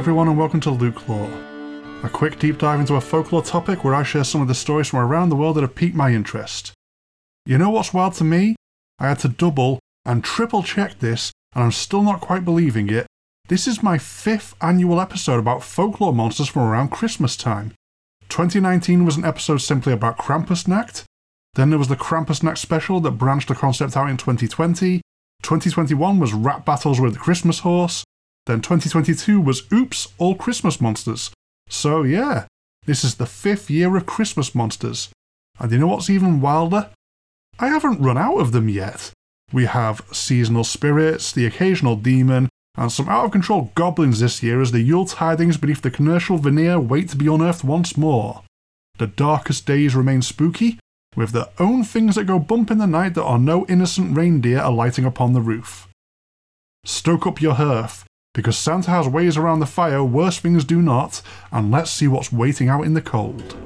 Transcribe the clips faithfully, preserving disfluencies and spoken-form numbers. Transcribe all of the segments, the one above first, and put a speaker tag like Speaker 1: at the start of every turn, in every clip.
Speaker 1: everyone and welcome to Luke Lore, a quick deep dive into a folklore topic where I share some of the stories from around the world that have piqued my interest. You know what's wild to me? I had to double and triple check this and I'm still not quite believing it. This is my fifth annual episode about folklore monsters from around Christmas time. twenty nineteen was an episode simply about Krampusnacht. Then there was the Krampusnacht special that branched the concept out in twenty twenty. twenty twenty-one was Rap Battles with the Christmas Horse. Then twenty twenty-two was Oops, All Christmas Monsters. So yeah, this is the fifth year of Christmas monsters. And you know what's even wilder? I haven't run out of them yet. We have seasonal spirits, the occasional demon, and some out-of-control goblins this year as the Yule tidings beneath the commercial veneer wait to be unearthed once more. The darkest days remain spooky, with their own things that go bump in the night that are no innocent reindeer alighting upon the roof. Stoke up your hearth, because Santa has ways around the fire worse things do not, and let's see what's waiting out in the cold.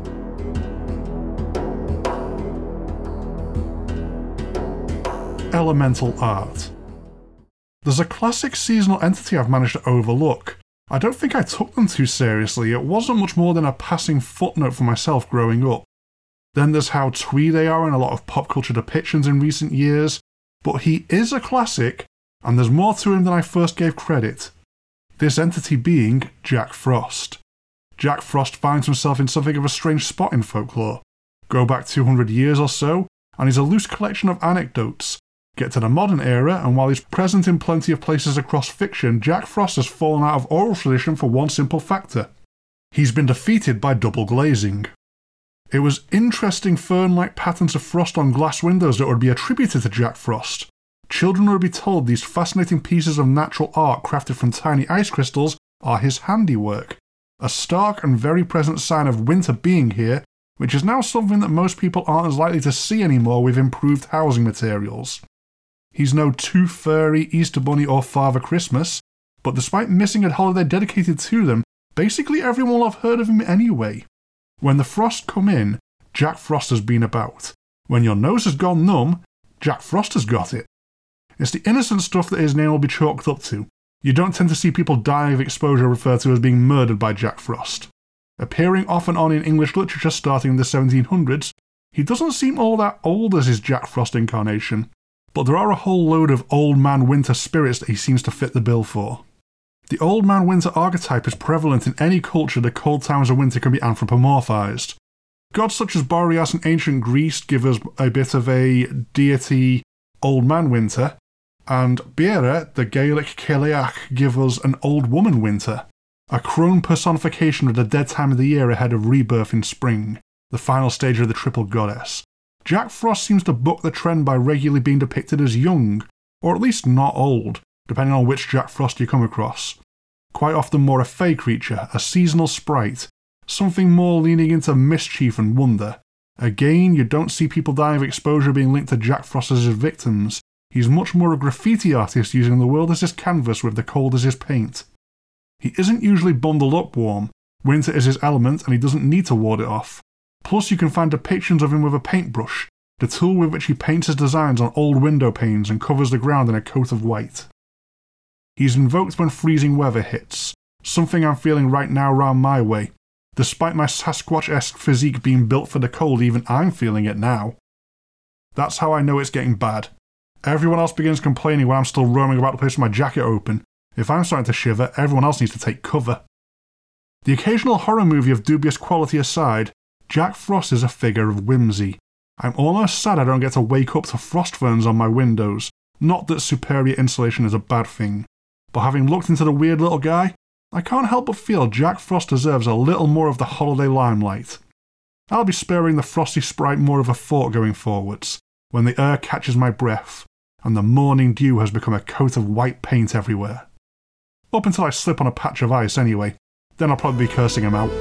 Speaker 1: Elemental art. There's a classic seasonal entity I've managed to overlook. I don't think I took them too seriously, it wasn't much more than a passing footnote for myself growing up. Then there's how twee they are in a lot of pop culture depictions in recent years, but he is a classic, and there's more to him than I first gave credit. This entity being Jack Frost. Jack Frost finds himself in something of a strange spot in folklore. Go back two hundred years or so, and he's a loose collection of anecdotes. Get to the modern era, and while he's present in plenty of places across fiction, Jack Frost has fallen out of oral tradition for one simple factor. He's been defeated by double glazing. It was interesting fern-like patterns of frost on glass windows that would be attributed to Jack Frost. Children would be told these fascinating pieces of natural art crafted from tiny ice crystals are his handiwork. A stark and very present sign of winter being here, which is now something that most people aren't as likely to see anymore with improved housing materials. He's no Tooth Fairy, Easter Bunny or Father Christmas, but despite missing a holiday dedicated to them, basically everyone will have heard of him anyway. When the frost come in, Jack Frost has been about. When your nose has gone numb, Jack Frost has got it. It's the innocent stuff that his name will be chalked up to. You don't tend to see people dying of exposure referred to as being murdered by Jack Frost. Appearing off and on in English literature starting in the seventeen hundreds, he doesn't seem all that old as his Jack Frost incarnation, but there are a whole load of Old Man Winter spirits that he seems to fit the bill for. The Old Man Winter archetype is prevalent in any culture the cold times of winter can be anthropomorphized. Gods such as Boreas in ancient Greece give us a bit of a deity Old Man Winter, and Beira, the Gaelic Celeach, give us an Old Woman Winter, a crone personification of the dead time of the year ahead of rebirth in spring, the final stage of the triple goddess. Jack Frost seems to buck the trend by regularly being depicted as young, or at least not old, depending on which Jack Frost you come across. Quite often more a fey creature, a seasonal sprite, something more leaning into mischief and wonder. Again, you don't see people dying of exposure being linked to Jack Frost as his victims. He's much more a graffiti artist using the world as his canvas with the cold as his paint. He isn't usually bundled up warm, winter is his element and he doesn't need to ward it off. Plus you can find depictions of him with a paintbrush, the tool with which he paints his designs on old window panes and covers the ground in a coat of white. He's invoked when freezing weather hits, something I'm feeling right now round my way. Despite my Sasquatch-esque physique being built for the cold, even I'm feeling it now. That's how I know it's getting bad. Everyone else begins complaining when I'm still roaming about the place with my jacket open. If I'm starting to shiver, everyone else needs to take cover. The occasional horror movie of dubious quality aside, Jack Frost is a figure of whimsy. I'm almost sad I don't get to wake up to frost ferns on my windows. Not that superior insulation is a bad thing. But having looked into the weird little guy, I can't help but feel Jack Frost deserves a little more of the holiday limelight. I'll be sparing the frosty sprite more of a thought going forwards, when the air catches my breath, and the morning dew has become a coat of white paint everywhere. Up until I slip on a patch of ice anyway, then I'll probably be cursing him out.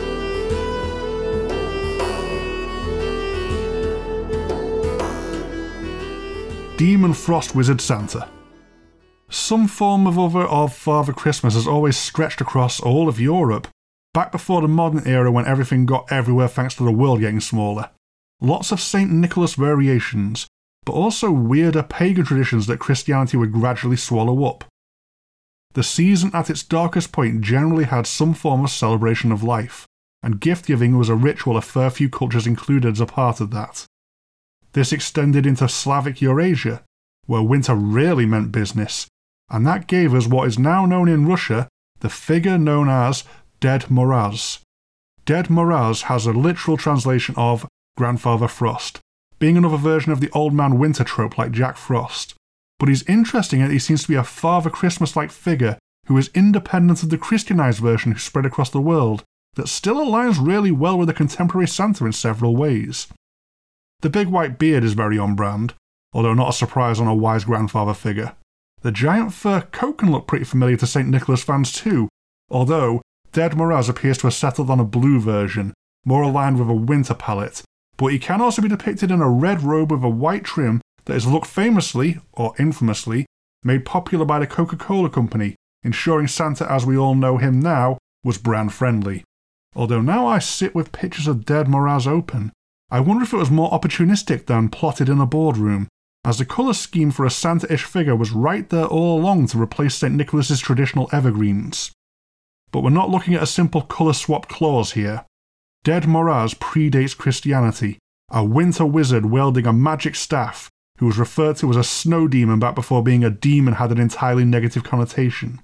Speaker 1: Demon Frost Wizard Santa. Some form of other of Father Christmas has always stretched across all of Europe, back before the modern era when everything got everywhere thanks to the world getting smaller. Lots of Saint Nicholas variations, but also weirder pagan traditions that Christianity would gradually swallow up. The season at its darkest point generally had some form of celebration of life, and gift-giving was a ritual a fair few cultures included as a part of that. This extended into Slavic Eurasia, where winter really meant business, and that gave us what is now known in Russia the figure known as Ded Moroz. Ded Moroz has a literal translation of Grandfather Frost, being another version of the old man winter trope like Jack Frost. But he's interesting in that he seems to be a Father Christmas-like figure who is independent of the Christianized version who spread across the world, that still aligns really well with the contemporary Santa in several ways. The big white beard is very on brand, although not a surprise on a wise grandfather figure. The giant fur coat can look pretty familiar to Saint Nicholas fans too, although Ded Moroz appears to have settled on a blue version, more aligned with a winter palette, but he can also be depicted in a red robe with a white trim that is look famously, or infamously, made popular by the Coca-Cola company, ensuring Santa as we all know him now was brand friendly. Although now I sit with pictures of Ded Moroz open, I wonder if it was more opportunistic than plotted in a boardroom, as the colour scheme for a Santa-ish figure was right there all along to replace Saint Nicholas's traditional evergreens. But we're not looking at a simple colour swap clause here. Ded Moroz predates Christianity, a winter wizard wielding a magic staff who was referred to as a snow demon back before being a demon had an entirely negative connotation.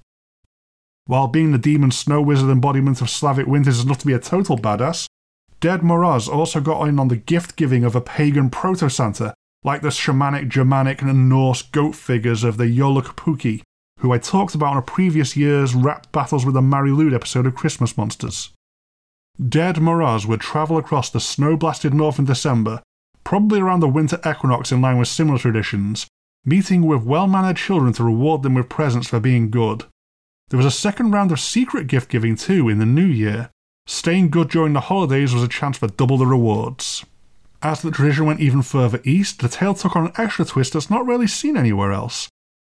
Speaker 1: While being the demon snow wizard embodiment of Slavic winters is not to be a total badass, Ded Moroz also got in on the gift-giving of a pagan proto-Santa, like the shamanic, Germanic and Norse goat figures of the Joulukupuki, who I talked about on a previous year's Rap Battles with the Marilude episode of Christmas Monsters. Ded Moroz would travel across the snow-blasted north in December, probably around the winter equinox in line with similar traditions, meeting with well-mannered children to reward them with presents for being good. There was a second round of secret gift-giving too in the new year. Staying good during the holidays was a chance for double the rewards. As the tradition went even further east, the tale took on an extra twist that's not really seen anywhere else.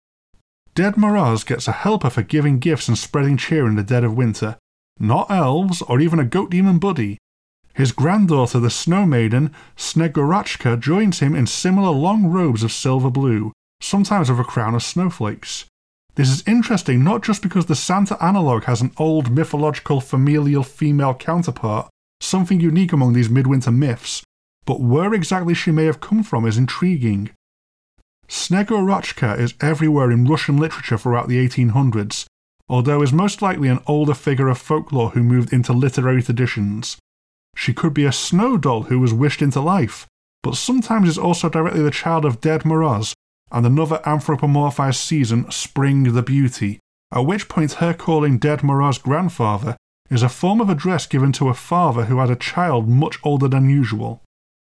Speaker 1: Ded Moroz gets a helper for giving gifts and spreading cheer in the dead of winter, not elves or even a goat demon buddy. His granddaughter, the Snow Maiden, Snegorachka, joins him in similar long robes of silver blue, sometimes with a crown of snowflakes. This is interesting not just because the Santa analogue has an old mythological familial female counterpart, something unique among these midwinter myths, but where exactly she may have come from is intriguing. Snegorachka is everywhere in Russian literature throughout the eighteen hundreds, although is most likely an older figure of folklore who moved into literary traditions. She could be a snow doll who was wished into life, but sometimes is also directly the child of Ded Moroz and another anthropomorphized season, Spring the Beauty, at which point her calling Ded Moroz grandfather is a form of address given to a father who had a child much older than usual.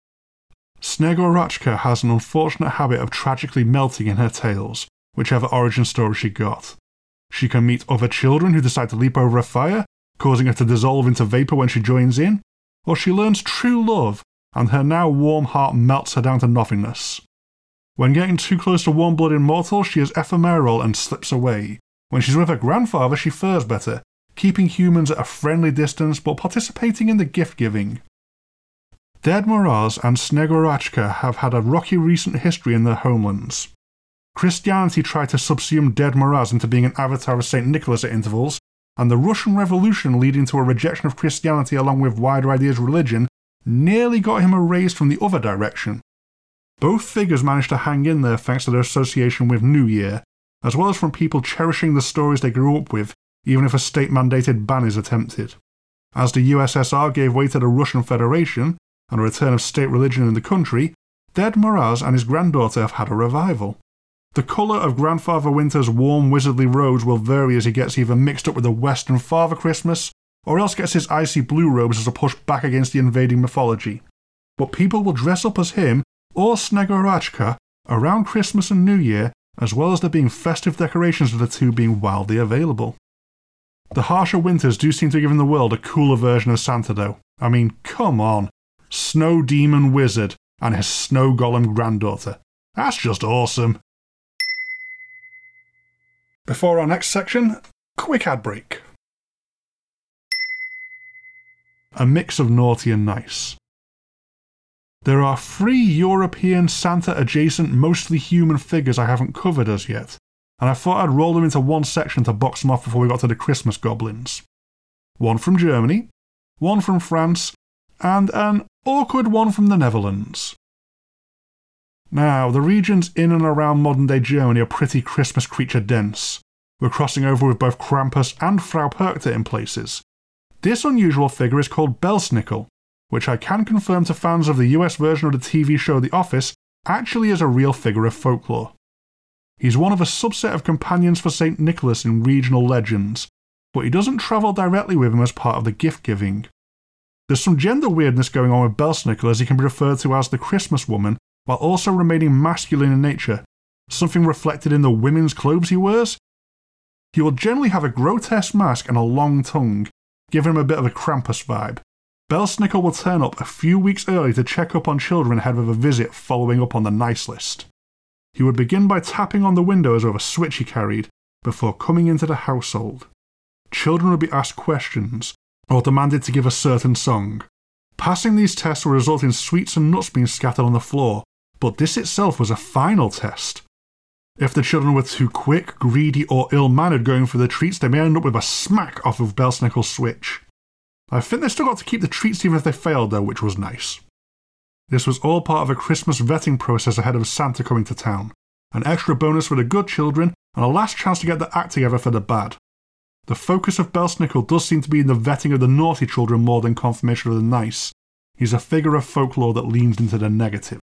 Speaker 1: Snegorachka has an unfortunate habit of tragically melting in her tales, whichever origin story she got. She can meet other children who decide to leap over a fire, causing her to dissolve into vapour when she joins in, or she learns true love, and her now warm heart melts her down to nothingness. When getting too close to warm-blooded mortals, she is ephemeral and slips away. When she's with her grandfather, she fares better, keeping humans at a friendly distance but participating in the gift-giving. Ded Moroz and Snegorachka have had a rocky recent history in their homelands. Christianity tried to subsume Ded Moroz into being an avatar of Saint Nicholas at intervals, and the Russian Revolution, leading to a rejection of Christianity along with wider ideas of religion, nearly got him erased from the other direction. Both figures managed to hang in there thanks to their association with New Year, as well as from people cherishing the stories they grew up with, even if a state-mandated ban is attempted. As the U S S R gave way to the Russian Federation, and a return of state religion in the country, Ded Moroz and his granddaughter have had a revival. The colour of Grandfather Winter's warm wizardly robes will vary as he gets either mixed up with the Western Father Christmas, or else gets his icy blue robes as a push back against the invading mythology. But people will dress up as him, or Snegorachka, around Christmas and New Year, as well as there being festive decorations of the two being wildly available. The harsher winters do seem to have given the world a cooler version of Santa though. I mean, come on. Snow Demon Wizard and his Snow Golem granddaughter. That's just awesome. Before our next section, quick ad break. A mix of naughty and nice. There are three European Santa-adjacent, mostly human figures I haven't covered as yet, and I thought I'd roll them into one section to box them off before we got to the Christmas goblins. One from Germany, one from France, and an awkward one from the Netherlands. Now, the regions in and around modern-day Germany are pretty Christmas creature dense. We're crossing over with both Krampus and Frau Perkte in places. This unusual figure is called Belsnickel, which I can confirm to fans of the U S version of the T V show The Office actually is a real figure of folklore. He's one of a subset of companions for Saint Nicholas in regional legends, but he doesn't travel directly with him as part of the gift-giving. There's some gender weirdness going on with Belsnickel, as he can be referred to as the Christmas woman, while also remaining masculine in nature, something reflected in the women's clothes he wears. He will generally have a grotesque mask and a long tongue, giving him a bit of a Krampus vibe. Belsnickel will turn up a few weeks early to check up on children ahead of a visit following up on the nice list. He would begin by tapping on the windows with a switch he carried, before coming into the household. Children would be asked questions, or demanded to give a certain song. Passing these tests will result in sweets and nuts being scattered on the floor, but this itself was a final test. If the children were too quick, greedy, or ill-mannered going for the treats, they may end up with a smack off of Belsnickel's switch. I think they still got to keep the treats even if they failed though, which was nice. This was all part of a Christmas vetting process ahead of Santa coming to town, an extra bonus for the good children, and a last chance to get the act together for the bad. The focus of Belsnickel does seem to be in the vetting of the naughty children more than confirmation of the nice. He's a figure of folklore that leans into the negative.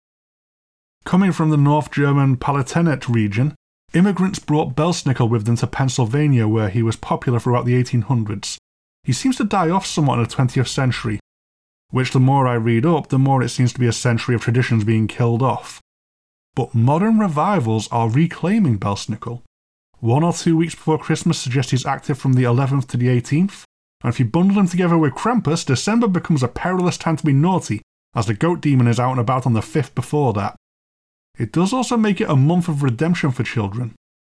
Speaker 1: Coming from the North German Palatinate region, immigrants brought Belsnickel with them to Pennsylvania, where he was popular throughout the eighteen hundreds. He seems to die off somewhat in the twentieth century, which the more I read up, the more it seems to be a century of traditions being killed off. But modern revivals are reclaiming Belsnickel. One or two weeks before Christmas suggest he's active from the eleventh to the eighteenth, and if you bundle him together with Krampus, December becomes a perilous time to be naughty, as the goat demon is out and about on the fifth before that. It does also make it a month of redemption for children.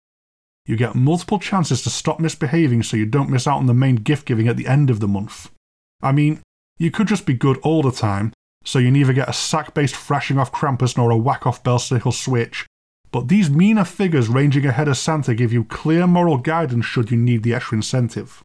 Speaker 1: You get multiple chances to stop misbehaving so you don't miss out on the main gift giving at the end of the month. I mean, you could just be good all the time, so you neither get a sack-based thrashing off Krampus nor a whack-off Belsnickel switch, but these meaner figures ranging ahead of Santa give you clear moral guidance should you need the extra incentive.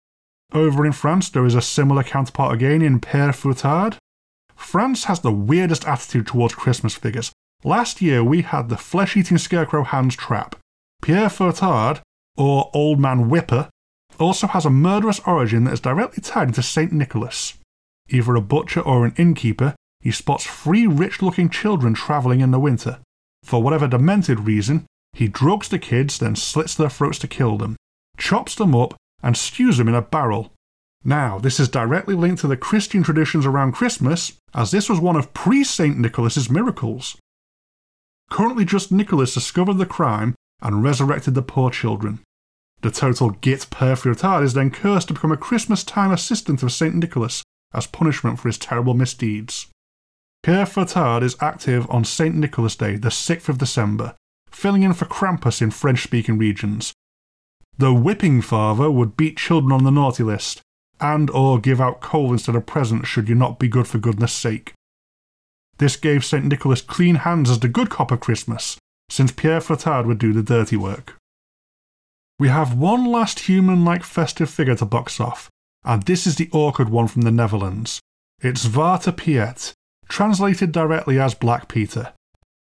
Speaker 1: Over in France, there is a similar counterpart again in Père Fouettard. France has the weirdest attitude towards Christmas figures. Last year we had the flesh-eating scarecrow Hans Trapp. Père Fouettard, or Old Man Whipper, also has a murderous origin that is directly tied into Saint Nicholas. Either a butcher or an innkeeper, he spots three rich-looking children travelling in the winter. For whatever demented reason, he drugs the kids, then slits their throats to kill them, chops them up, and stews them in a barrel. Now, this is directly linked to the Christian traditions around Christmas, as this was one of pre-Saint Nicholas's miracles. Currently just Nicholas discovered the crime and resurrected the poor children. The total git Père Fouettard is then cursed to become a Christmas-time assistant of Saint Nicholas as punishment for his terrible misdeeds. Père Fouettard is active on Saint Nicholas Day, the sixth of December, filling in for Krampus in French-speaking regions. The whipping father would beat children on the naughty list, and or give out coal instead of presents should you not be good for goodness sake. This gave Saint Nicholas clean hands as the good cop of Christmas, since Père Fouettard would do the dirty work. We have one last human-like festive figure to box off, and this is the awkward one from the Netherlands. It's Zwarte Piet, translated directly as Black Peter.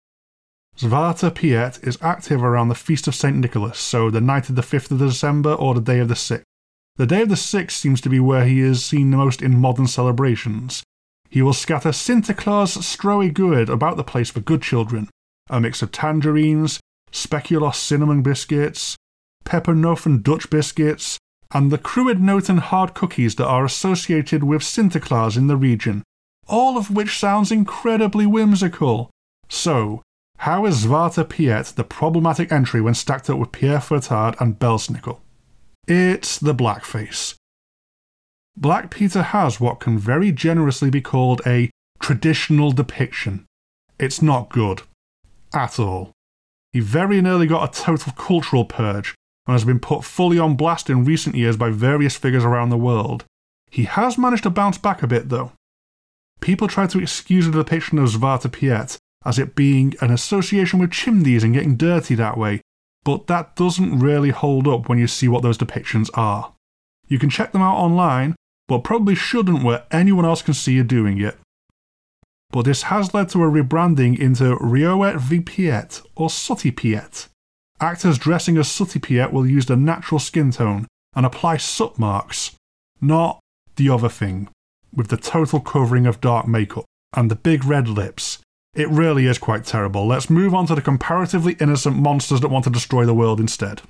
Speaker 1: Zwarte Piet is active around the Feast of Saint Nicholas, so the night of the fifth of December or the day of the sixth. The day of the sixth seems to be where he is seen the most in modern celebrations. He will scatter Sinterklaas Strooi Good about the place for good children, a mix of tangerines, speculoos cinnamon biscuits, peppernoten Dutch biscuits, and the Kruidnoten hard cookies that are associated with Sinterklaas in the region, all of which sounds incredibly whimsical. So, how is Zwarte Piet the problematic entry when stacked up with Père Fouettard and Belsnickel? It's the blackface. Black Peter has what can very generously be called a traditional depiction. It's not good. At all. He very nearly got a total cultural purge, and has been put fully on blast in recent years by various figures around the world. He has managed to bounce back a bit though. People try to excuse the depiction of Zwarte Piet as it being an association with chimneys and getting dirty that way, but that doesn't really hold up when you see what those depictions are. You can check them out online, but probably shouldn't where anyone else can see you doing it. But this has led to a rebranding into Rioet V Piet or Sooty Piet. Actors dressing as Sooty Piet will use their natural skin tone and apply soot marks, not the other thing, with the total covering of dark makeup and the big red lips. It really is quite terrible. Let's move on to the comparatively innocent monsters that want to destroy the world instead.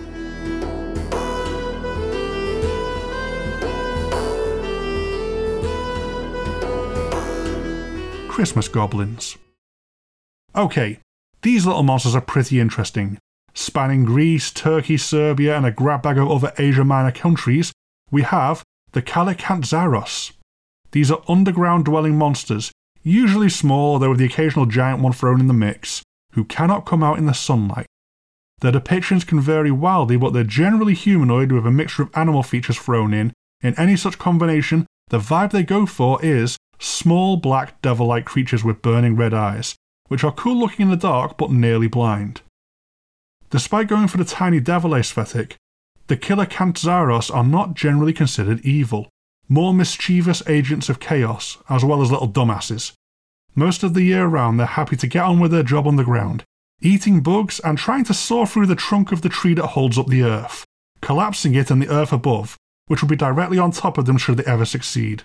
Speaker 1: Christmas goblins. Okay, these little monsters are pretty interesting. Spanning Greece, Turkey, Serbia, and a grab bag of other Asia Minor countries, we have the Kallikantzaros. These are underground dwelling monsters, usually small, though with the occasional giant one thrown in the mix, who cannot come out in the sunlight. Their depictions can vary wildly, but they're generally humanoid with a mixture of animal features thrown in. In any such combination, the vibe they go for is small black devil-like creatures with burning red eyes, which are cool looking in the dark but nearly blind. Despite going for the tiny devil aesthetic, the Kallikantzaros are not generally considered evil, more mischievous agents of chaos, as well as little dumbasses. Most of the year round they're happy to get on with their job on the ground, eating bugs and trying to saw through the trunk of the tree that holds up the earth, collapsing it and the earth above, which will be directly on top of them should they ever succeed.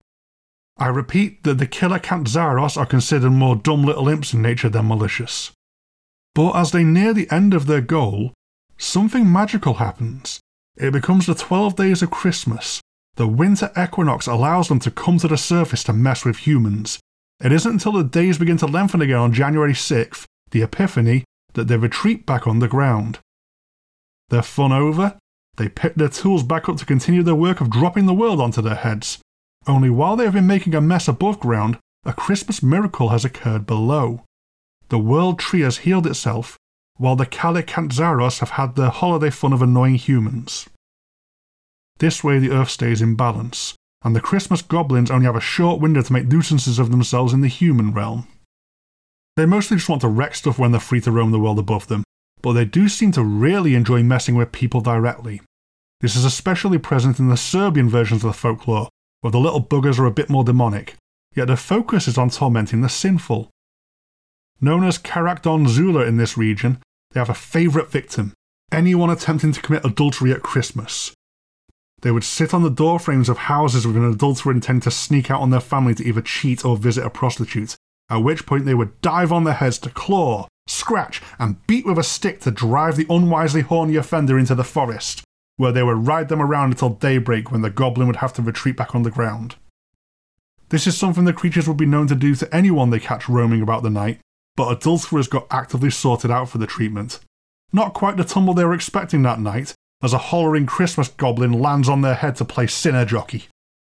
Speaker 1: I repeat that the Kallikantzaros are considered more dumb little imps in nature than malicious. But as they near the end of their goal, something magical happens. It becomes the twelve days of Christmas. The winter equinox allows them to come to the surface to mess with humans. It isn't until the days begin to lengthen again on January sixth, the Epiphany, that they retreat back underground. Their fun over, they pick their tools back up to continue their work of dropping the world onto their heads. Only while they have been making a mess above ground, a Christmas miracle has occurred below. The world tree has healed itself, while the Kallikantzaros have had their holiday fun of annoying humans. This way the earth stays in balance, and the Christmas goblins only have a short window to make nuisances of themselves in the human realm. They mostly just want to wreck stuff when they're free to roam the world above them, but they do seem to really enjoy messing with people directly. This is especially present in the Serbian versions of the folklore, where the little buggers are a bit more demonic, yet their focus is on tormenting the sinful. Known as Karakdon Zula in this region, they have a favourite victim, anyone attempting to commit adultery at Christmas. They would sit on the doorframes of houses with an adulterer intending to sneak out on their family to either cheat or visit a prostitute, at which point they would dive on their heads to claw, scratch, and beat with a stick to drive the unwisely horny offender into the forest, where they would ride them around until daybreak when the goblin would have to retreat back underground. This is something the creatures would be known to do to anyone they catch roaming about the night, but adulterers got actively sorted out for the treatment. Not quite the tumble they were expecting that night, as a hollering Christmas goblin lands on their head to play sinner jockey.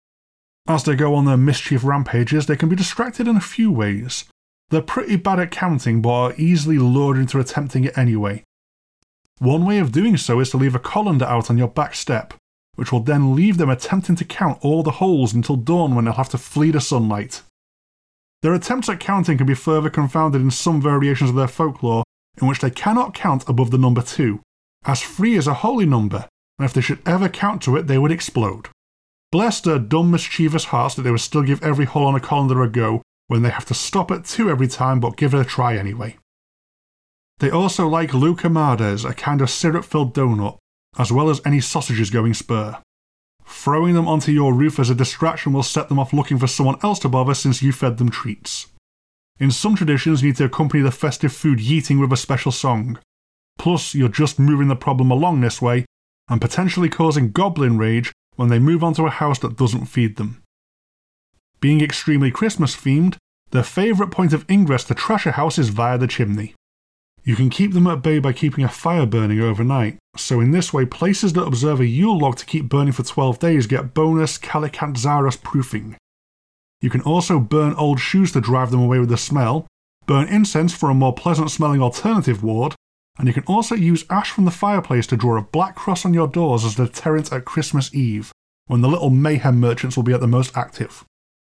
Speaker 1: As they go on their mischief rampages, they can be distracted in a few ways. They're pretty bad at counting, but are easily lured into attempting it anyway. One way of doing so is to leave a colander out on your back step, which will then leave them attempting to count all the holes until dawn when they'll have to flee the sunlight. Their attempts at counting can be further confounded in some variations of their folklore, in which they cannot count above the number two, as three is a holy number, and if they should ever count to it, they would explode. Bless their dumb, mischievous hearts that they would still give every hole on a colander a go, when they have to stop at two every time but give it a try anyway. They also like loukamades, a kind of syrup-filled donut, as well as any sausages going spur. Throwing them onto your roof as a distraction will set them off looking for someone else to bother since you fed them treats. In some traditions, you need to accompany the festive food yeeting with a special song. Plus, you're just moving the problem along this way, and potentially causing goblin rage when they move onto a house that doesn't feed them. Being extremely Christmas-themed, their favourite point of ingress to trash a house is via the chimney. You can keep them at bay by keeping a fire burning overnight, so in this way places that observe a Yule log to keep burning for twelve days get bonus Kallikantzaros proofing. You can also burn old shoes to drive them away with the smell, burn incense for a more pleasant smelling alternative ward, and you can also use ash from the fireplace to draw a black cross on your doors as a deterrent at Christmas Eve, when the little mayhem merchants will be at the most active.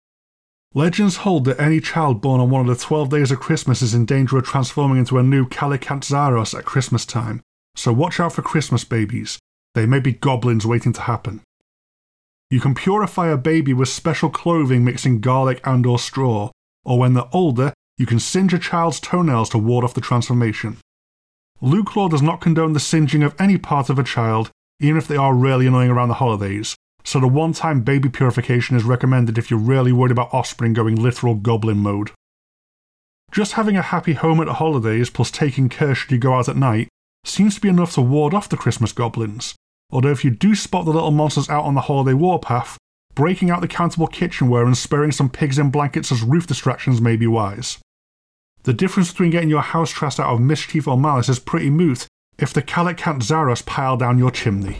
Speaker 1: Legends hold that any child born on one of the twelve days of Christmas is in danger of transforming into a new Kallikantzaros at Christmas time, so watch out for Christmas babies. They may be goblins waiting to happen. You can purify a baby with special clothing mixing garlic and or straw, or when they're older, you can singe a child's toenails to ward off the transformation. Luke Law does not condone the singeing of any part of a child, even if they are really annoying around the holidays, so the one-time baby purification is recommended if you're really worried about offspring going literal goblin mode. Just having a happy home at the holidays plus taking care should you go out at night seems to be enough to ward off the Christmas goblins, although if you do spot the little monsters out on the holiday warpath, breaking out the countable kitchenware and sparing some pigs in blankets as roof distractions may be wise. The difference between getting your house trashed out of mischief or malice is pretty moot if the Calicant Zaros pile down your chimney.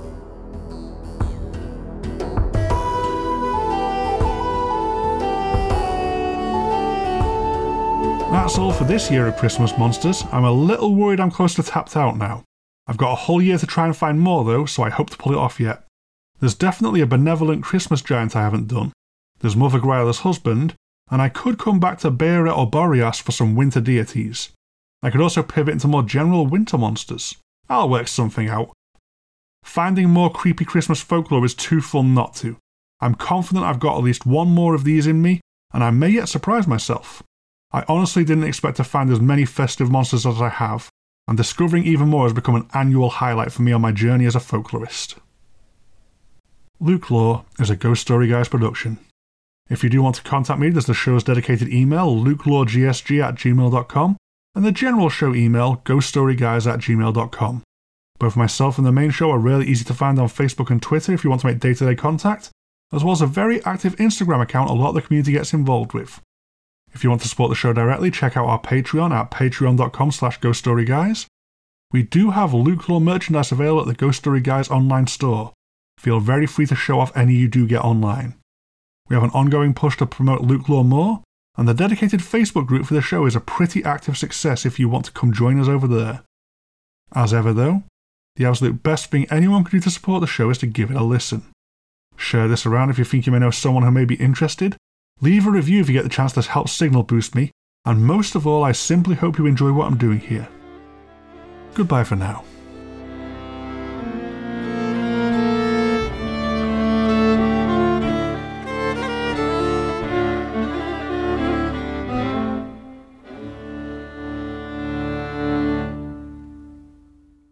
Speaker 1: That's all for this year of Christmas monsters. I'm a little worried I'm close to tapped out now. I've got a whole year to try and find more though, so I hope to pull it off yet. There's definitely a benevolent Christmas giant I haven't done. There's Mother Gryla's husband, and I could come back to Bearet or Boreas for some winter deities. I could also pivot into more general winter monsters. I'll work something out. Finding more creepy Christmas folklore is too fun not to. I'm confident I've got at least one more of these in me, and I may yet surprise myself. I honestly didn't expect to find as many festive monsters as I have, and discovering even more has become an annual highlight for me on my journey as a folklorist. Luke Law is a Ghost Story Guys production. If you do want to contact me, there's the show's dedicated email, lukelawgsg at gmail dot com, and the general show email, ghoststoryguys at gmail dot com. Both myself and the main show are really easy to find on Facebook and Twitter if you want to make day-to-day contact, as well as a very active Instagram account a lot of the community gets involved with. If you want to support the show directly, check out our Patreon at patreon dot com slash ghoststoryguys. We do have Luke Law merchandise available at the Ghost Story Guys online store. Feel very free to show off any you do get online. We have an ongoing push to promote Luke Law more, and the dedicated Facebook group for the show is a pretty active success if you want to come join us over there. As ever though, the absolute best thing anyone can do to support the show is to give it a listen. Share this around if you think you may know someone who may be interested, leave a review if you get the chance to help signal boost me, and most of all I simply hope you enjoy what I'm doing here. Goodbye for now.